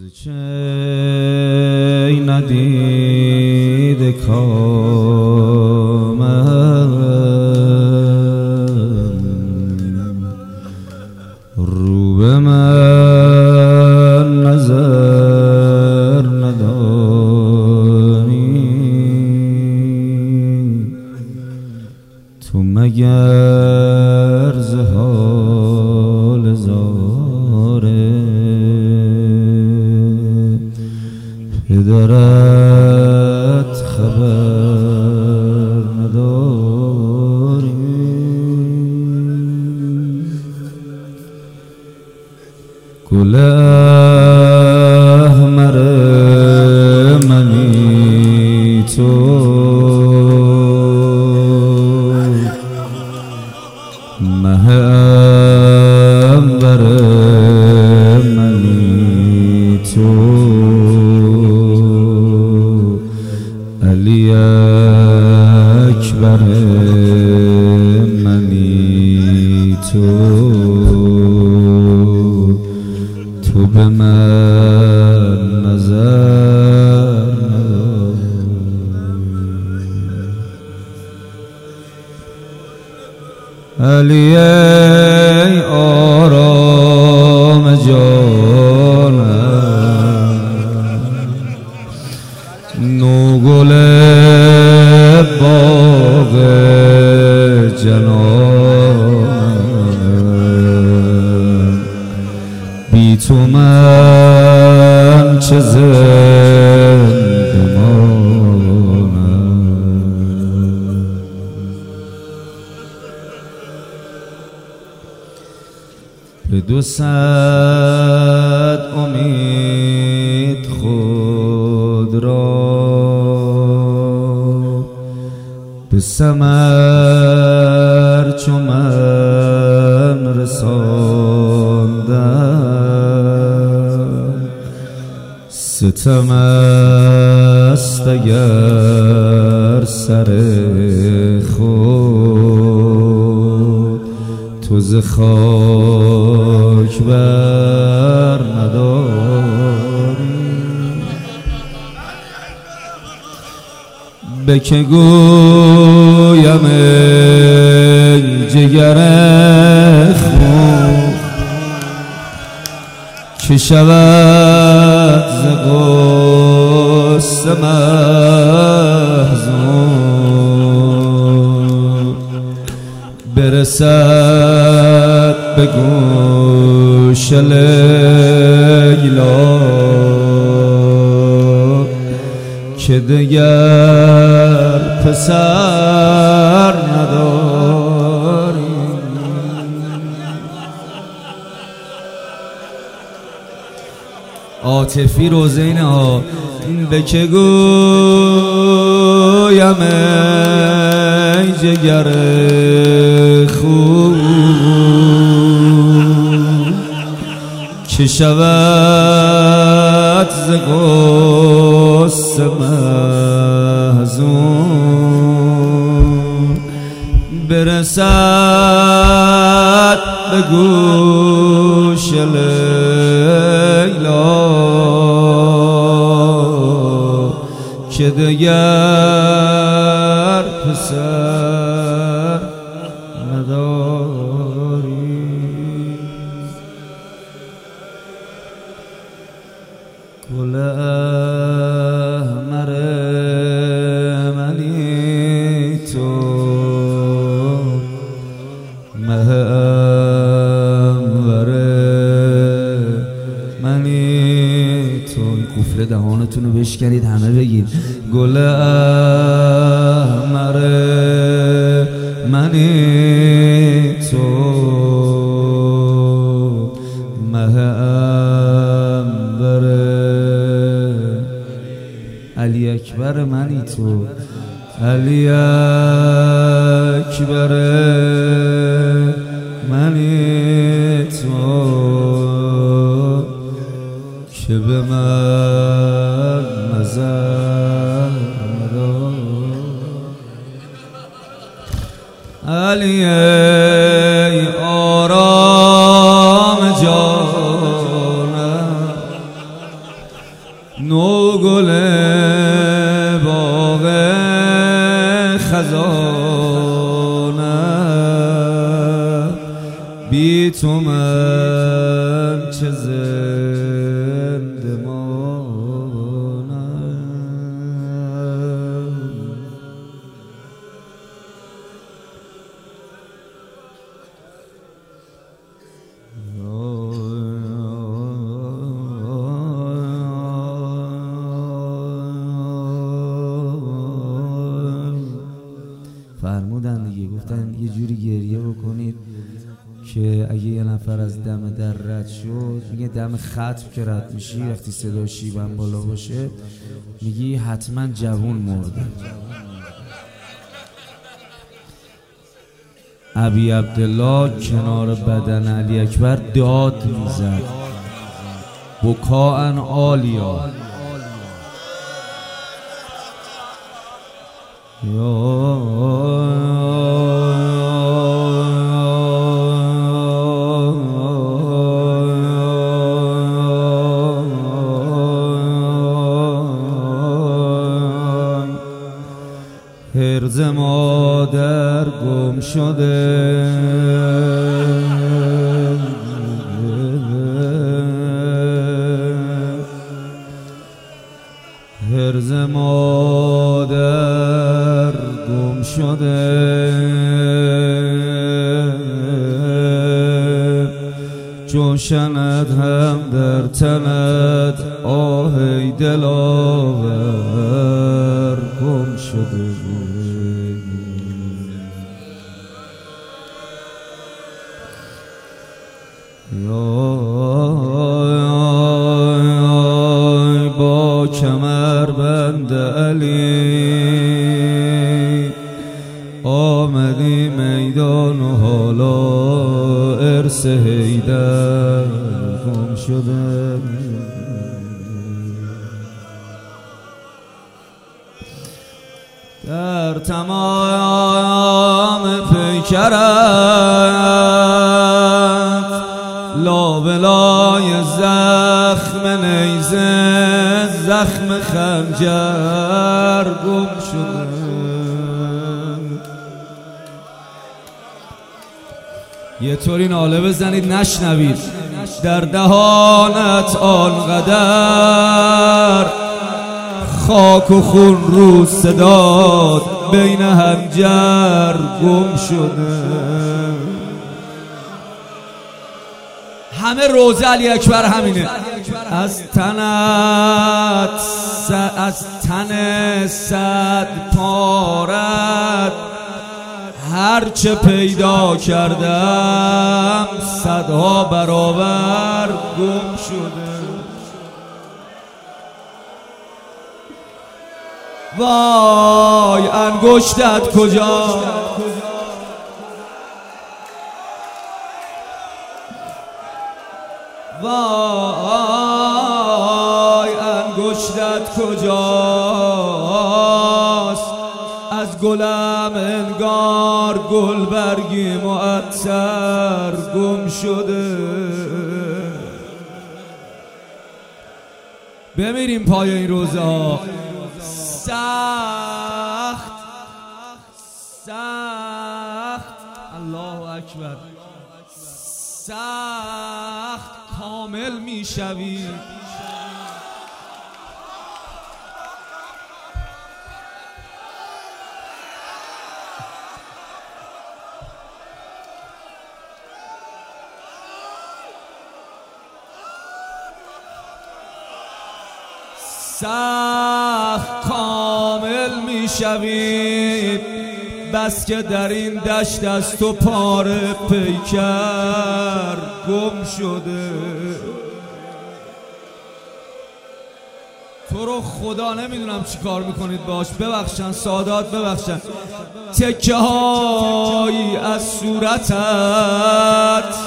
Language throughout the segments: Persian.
چه ندیده کامم رو به من نظر نداری تو مگر ز حال زاره پدرت خبر نداری گل احمر منی تو مه انور منی تو علی اکبر منی تو به من نظر علی ای آرام جانم نوگل باغ جنانم بی تو من چه زنده مانم به 200 امید خود را به ثمر چو من رساندم ستم است اگر سر خود تو ز خاک بر نداری به که گویم ای جگر خون که شود ز غصه محزون برسد به گوش لیلا که دگر پسر نداری عاطفی روزینه ها به که گویم ای جگر خوب که شود ز غصه محزون برسد به گوش لیلا که دگر پسر نداری گل احمر منی تو مه انور منی تو این قفل دهانتون رو بشکنید همه بگید گل احمر منی تو مه انور علی اکبر منی تو علی اکبر منی تو که به من نظر علی ای آرام جانم نو گل باغ خزانه، بی تو من چه زنده مانم. فرمودن دیگه، گفتن یه جوری گریه بکنید که اگه یه نفر از دم در رد شد، میگه دم ختم که رد میشی وقتی صدا شیبم بالا باشه میگی حتما جوون مرده. ابی عبدالله کنار بدن علی اکبر داد میزد بکاء عالیا. هرز مادر گم شده، هرز مادر گم شده، چون شند هم در تنت آهی دلاور گم شده. با کمر بند علی آمدی میدان و حالا ارث حیدر گم شده. در تمام پیکرت لابلای زخم نیزه زخم خنجر گم شده. یه طوری ناله بزنید نشنوید. در دهانت آنقدر خاک و خون رو صداد بین حنجر گم شده. همه روزه علی اکبر همینه. از تن صد پارت هرچه پیدا کردم صدها برابر گم شده. وای انگشتت کجا، وای انگشتت کجاست، از گلم انگار گلبرگی معطر گم شده. بمیریم پای این روزه ها. سخت الله اکبر، سخت کامل میشوی. سخت کامل میشوید بس که در این دشت از تو پاره پیکر گم شده. تو رو خدا نمیدونم چی کار میکنید باش. ببخشن سادات، ببخشن. تکه هایی از صورتت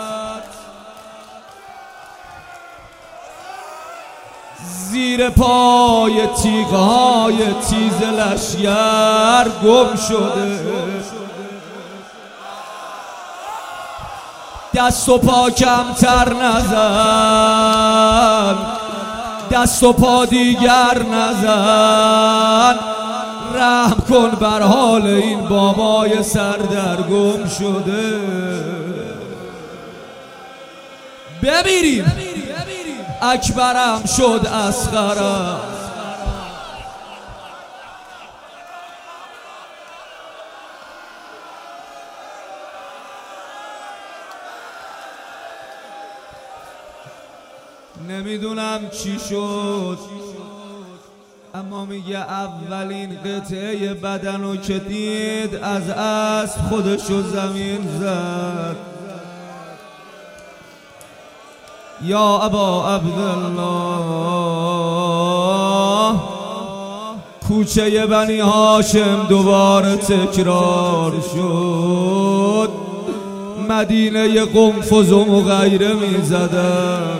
زیر پای تیغهای تیز لشگر گم شده. دست و پا کمتر نزن، دست و پا دیگر نزن، رحم کن بر حال این بابای سردرگم شده. بمیریم اکبرم شد اصغرم. نمیدونم چی شد، اما میگه اولین قطعه بدنو که دید از اسب خودشو زمین زد. یا ابا عبدالله، کوچه بنی هاشم دوباره تکرار شد. مدینه قنفذ و غیره میزدم،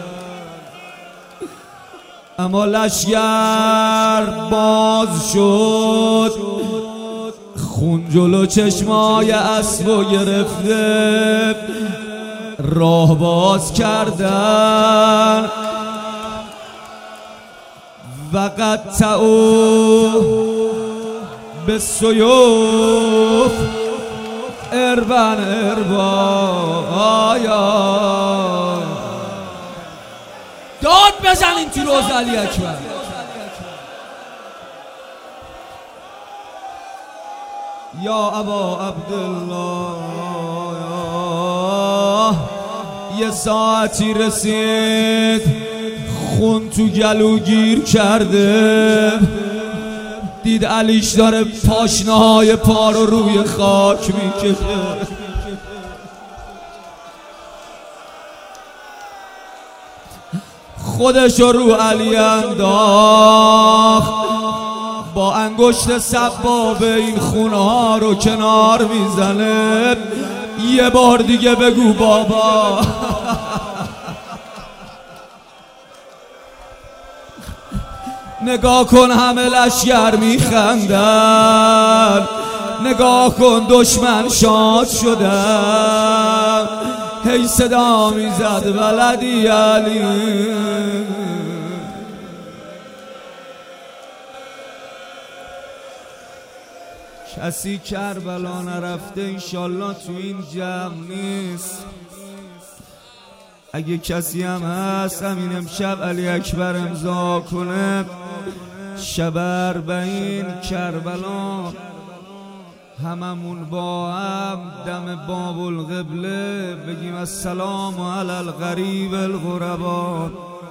اما لشگر باز شد. خون جلو چشمای اسبو گرفته، راه باز کردن. و قطعوا بالسیوف اربا داد بزنین تو روز علی اکبر. یا ابا عبدالله، یه ساعتی رسید خون تو گلو گیر کرده، دید علیش داره پاشنه‌های پا رو روی خاک میکشه. خودش رو علی انداخت، با انگشت سبابه این خونه ها رو کنار میزنه. یه بار دیگه بگو بابا. نگاه کن همه لشگر میخندن، نگاه کن دشمن شاد شدن. هی صدا میزد ولدی علی. کسی کربلا نرفته انشالله تو این جمع نیست. اگه کسی هم هست همین امشب علی اکبر امضا کنه، شب 40 کربلا هممون با هم دم باب القبله بگیم السلام علی الغریب الغربا.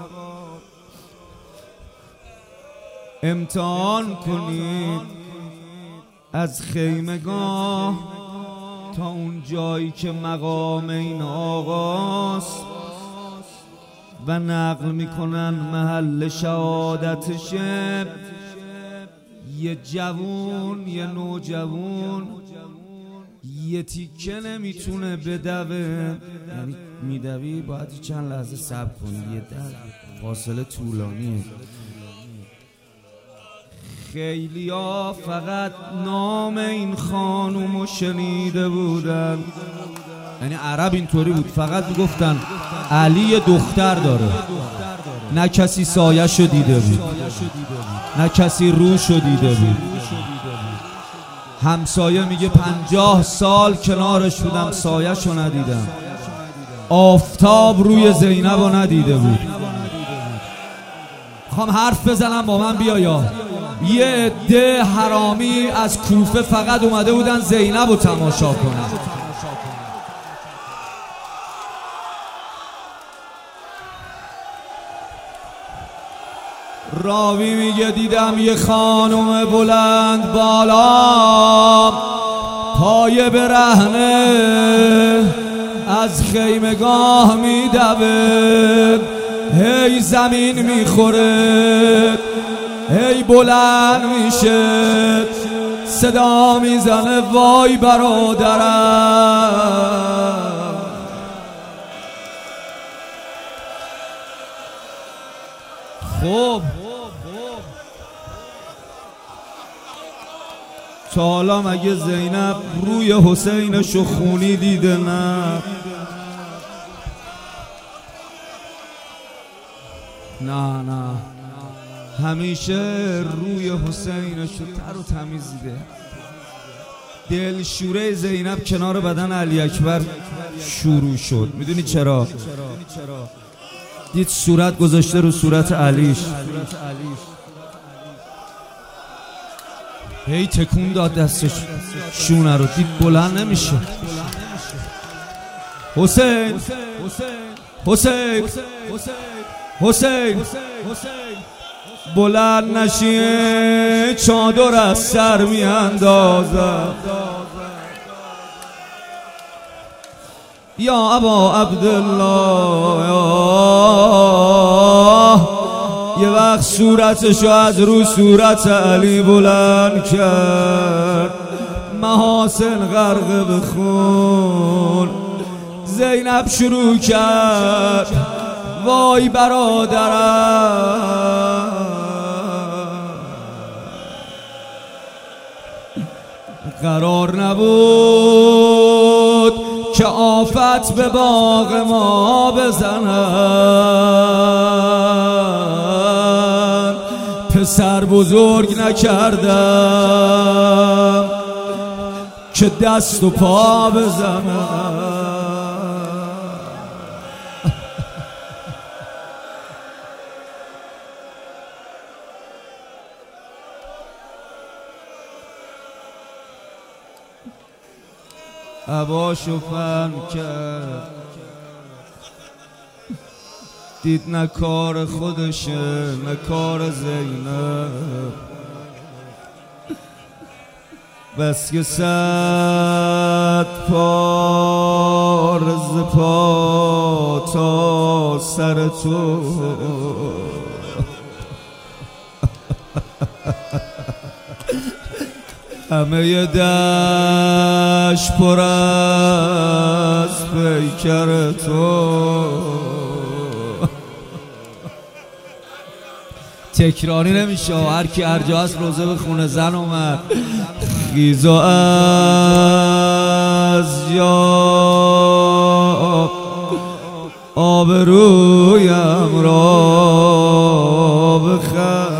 امتحان کنید از خیمگاه تا اون جایی که مقام این آقاست و نقل میکنن محل شهادتشه. یه جوون، یه نوجوون، یه تیکه نمیتونه بدوه، یعنی میدوی باید چند لحظه صبر کنی، یه فاصله طولانیه. خیلی ها فقط نام این خانومو شنیده بودن، یعنی عرب اینطوری بود، فقط میگفتن علی دختر داره، نه کسی سایه‌شو دیده بود، نه کسی روشو دیده بود. همسایه میگه 50 سال کنارش بودم سایه‌شو ندیدم، آفتاب روی زینبو ندیده بود. میخوام حرف بزنم با من بیایا. یه عده حرامی از کوفه فقط اومده بودن زینبو تماشا کنن. راوی میگه دیدم یه خانم بلند بالا پای برهنه از خیمگاه میدوه، هی زمین میخوره، هی بلند میشه، صدا میزنه وای برادرم. خب تا حالا مگه زینب روی حسینشو خونی دیده؟ نه نه همیشه روی حسینش رو تر و تمیز دیده. دلشوره زینب کنار بدن علی اکبر شروع شد. میدونی چرا؟ دید صورت گذاشته رو صورت علیش، هی تکون داد دستش شونه رو، دید بلند نمیشه. حسین حسین حسین بلند نشیه چادر از سر می اندازم. یا ابا عبدالله یه وقت صورتشو از رو صورت علی بلند کرد، محاسن غرق به خون. زینب شروع کرد وای برادرم، قرار نبود که آفت به باغ ما بزنن، پسر بزرگ نکردم که دست و پا بزنن. عباشو فهم کرد، دید نه کار خودشه نه کار زینب، بس که 100 پار ز پا تا سر تو همه دشت پر از پیکر تو. تکراری نمیشه، هر کی هر جا هست روزه به خونه زن اومد. خیز و از جا آبرویم را بخر.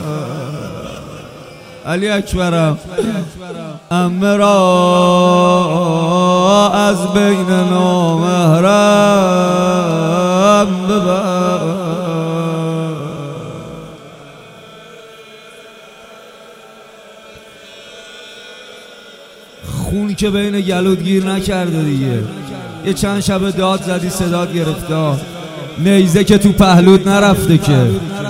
علی اکبرم عمه را از بین نامحرم ببر. خون که بین گلوت گیر نکرده دیگه، یه چند شب داد زدی صدات گرفته، نیزه که تو پهلوت نرفته که،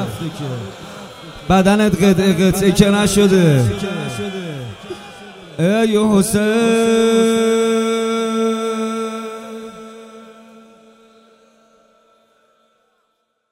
بدنت قطعه که نشده. ای حسین